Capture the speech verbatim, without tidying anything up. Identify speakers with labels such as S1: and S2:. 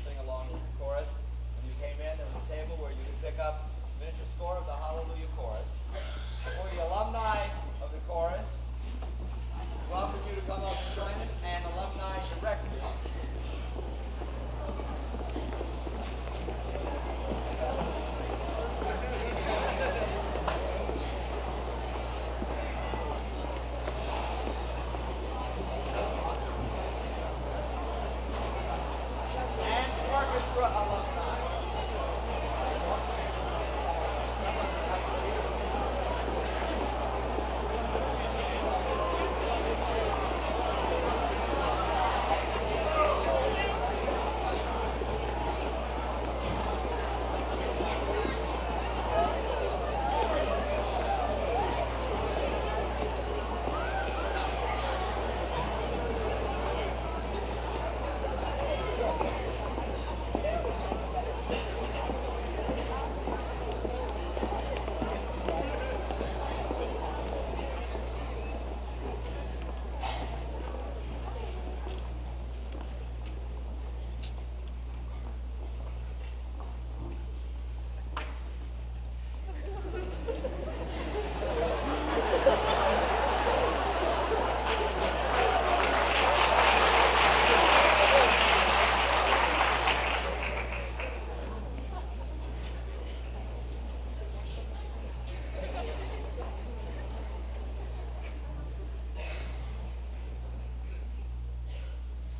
S1: sing along with the chorus. When you came in, there was a table where you could pick up miniature score of the Hallelujah Chorus. For the alumni of the chorus, we welcome you to come up and join us, and alumni directors. And orchestra alumni.